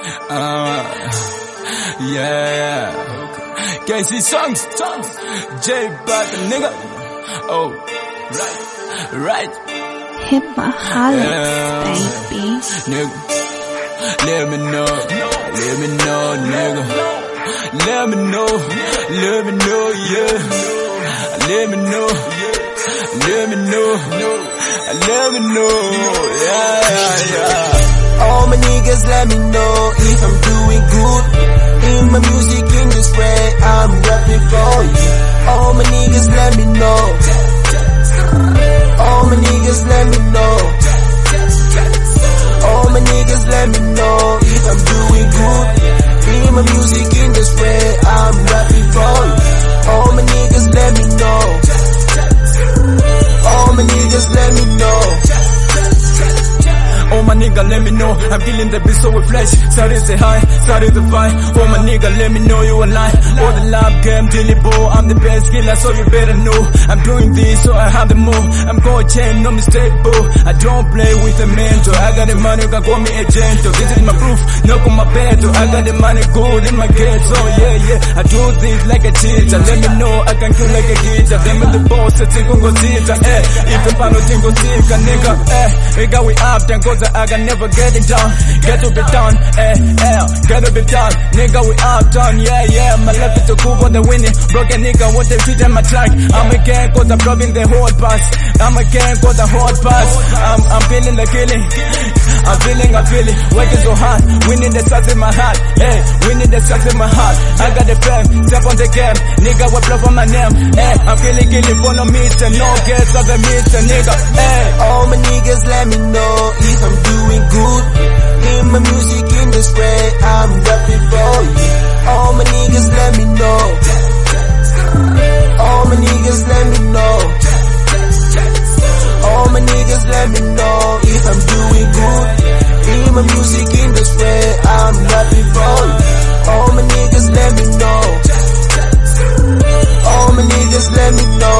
Yeah. KC songs. J Bad nigga. Oh, right. Hipaholics, baby. Nigga, let me know, nigga. Let me know, yeah. Let me know, yeah. All my niggas let me know if I'm doing good in my music industry. I'm rapping for you. All my niggas let me know. All my niggas let me know. All my niggas let me know if I'm doing good in my music industry. I'm rapping for you. All my niggas let me know. All my niggas let me know. Oh my nigga, let me know. I'm killing the beat so with flesh. Started say hi, started the fight. Oh my nigga, let me know you alive. Oh the love game, Dilly Bo. I'm the best killer, so you better know. I'm doing this, so I have the move. I'm going chain, no mistake, boo. I don't play with a mentor. I got the money, you can call me a gentle. This is my proof, knock on my bed. I got the money good in my gate, so yeah. I do this like a cheater. Let me know, I can kill like a guitar. Them in the boss, it's a go teacher, if the pan don't go teacher, nigga, we got we up, then go I can never get it done. Get to be done, get to be done. Nigga, we out done, yeah. My left is too cool for the winning. Broken nigga, what they treat in my track. I'm a gang cause I'm dropping the whole pass. I'm a gang cause I'm hot pass. I'm feeling the killing. I'm feeling. Working so hard. Winning the shots in my heart. Winning the shots in my heart. I got the fame, step on the game. Nigga, what blow for my name. I'm feeling killing for no meter. No gets of the meter, nigga. All my niggas let me know if I'm doing good in my music industry. I'm rapping for you. All my niggas let me know. All my niggas let me know. All my niggas let me know if I'm doing good in my music industry. I'm rapping for you. All my niggas let me know. All my niggas let me know.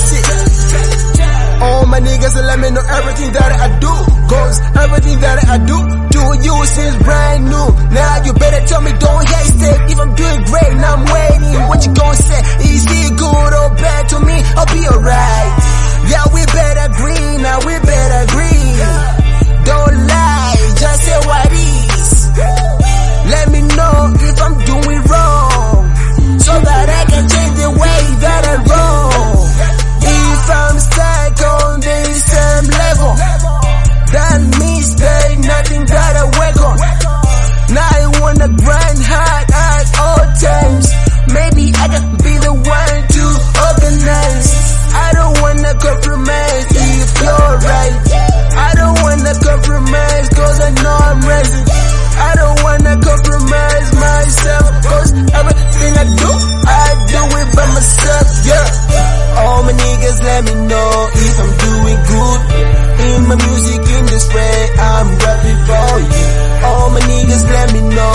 All my niggas let me know everything that I do. Cause everything that I do to you since brand new. Now you better tell me don't hesitate. If I'm doing great, now I'm waiting. What you gonna say? Is it good or bad to me? I'll be alright. Yeah, we better agree. Now we better agree. Don't lie, just say what it is. Let me know if I'm doing wrong, so that I can change the way that I roll. If I'm stuck on the same level, that means there ain't nothing that I work on. Now I wanna grind hard at all times. Maybe I can be the one to organize. I don't wanna compromise if you're right. I don't wanna compromise cause I know I'm rising. I don't wanna compromise myself cause everything I do it by myself, yeah. All my niggas let me know if I'm doing good in my music industry. I'm rapping for you. All my niggas let me know.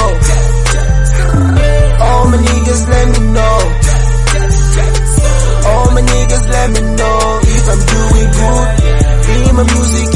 All my niggas let me know. All my niggas let me know if I'm doing good in my music